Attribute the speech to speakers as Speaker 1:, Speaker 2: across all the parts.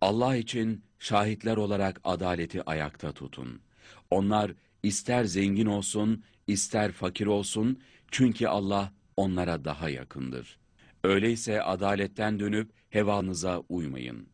Speaker 1: Allah için şahitler olarak adaleti ayakta tutun. Onlar ister zengin olsun, ister fakir olsun, çünkü Allah onlara daha yakındır. Öyleyse adaletten dönüp hevanıza uymayın.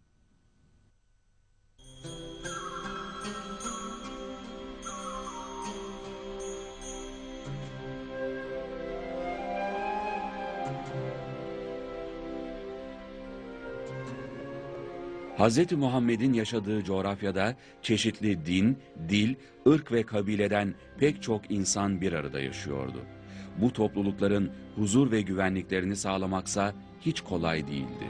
Speaker 1: Hz. Muhammed'in yaşadığı coğrafyada çeşitli din, dil, ırk ve kabileden pek çok insan bir arada yaşıyordu. Bu toplulukların huzur ve güvenliklerini sağlamaksa hiç kolay değildi.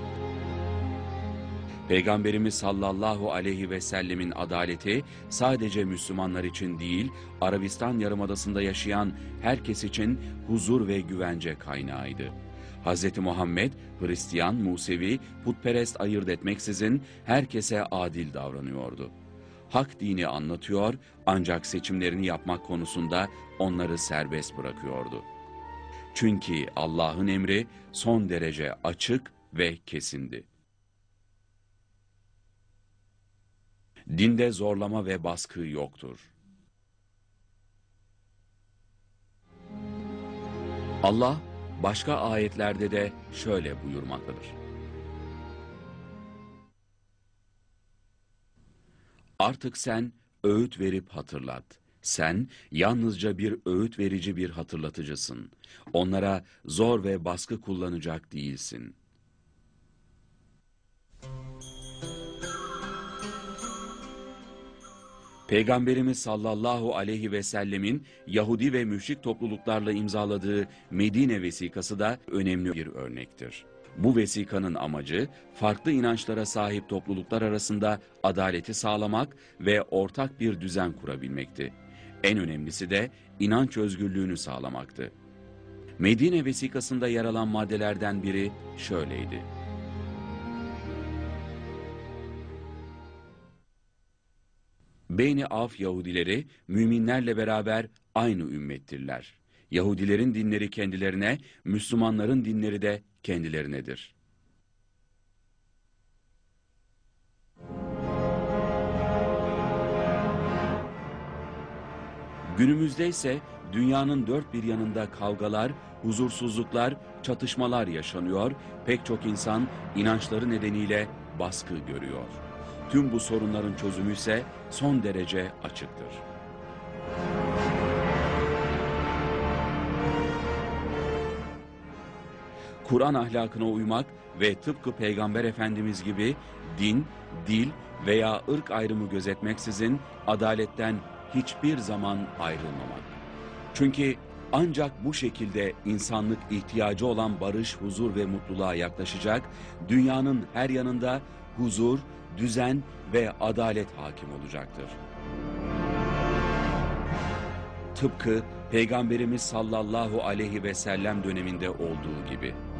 Speaker 1: Peygamberimiz sallallahu aleyhi ve sellemin adaleti sadece Müslümanlar için değil, Arabistan Yarımadası'nda yaşayan herkes için huzur ve güvence kaynağıydı. Hz. Muhammed, Hristiyan, Musevi, putperest ayırt etmeksizin herkese adil davranıyordu. Hak dini anlatıyor ancak seçimlerini yapmak konusunda onları serbest bırakıyordu. Çünkü Allah'ın emri son derece açık ve kesindi. Dinde zorlama ve baskı yoktur. Allah başka ayetlerde de şöyle buyurmaktadır. Artık sen öğüt verip hatırlat. Sen yalnızca bir öğüt verici bir hatırlatıcısın. Onlara zor ve baskı kullanacak değilsin. Peygamberimiz sallallahu aleyhi ve sellemin Yahudi ve müşrik topluluklarla imzaladığı Medine vesikası da önemli bir örnektir. Bu vesikanın amacı farklı inançlara sahip topluluklar arasında adaleti sağlamak ve ortak bir düzen kurabilmekti. En önemlisi de inanç özgürlüğünü sağlamaktı. Medine vesikasında yer alan maddelerden biri şöyleydi. Beyni Af Yahudileri müminlerle beraber aynı ümmettirler. Yahudilerin dinleri kendilerine, Müslümanların dinleri de kendilerinedir. Günümüzde ise dünyanın dört bir yanında kavgalar, huzursuzluklar, çatışmalar yaşanıyor, pek çok insan inançları nedeniyle baskı görüyor. Tüm bu sorunların çözümü ise son derece açıktır. Kur'an ahlakına uymak ve tıpkı Peygamber Efendimiz gibi din, dil veya ırk ayrımı gözetmeksizin adaletten hiçbir zaman ayrılmamak. Çünkü ancak bu şekilde insanlık ihtiyacı olan barış, huzur ve mutluluğa yaklaşacak, dünyanın her yanında huzur, düzen ve adalet hakim olacaktır. Tıpkı Peygamberimiz sallallahu aleyhi ve sellem döneminde olduğu gibi.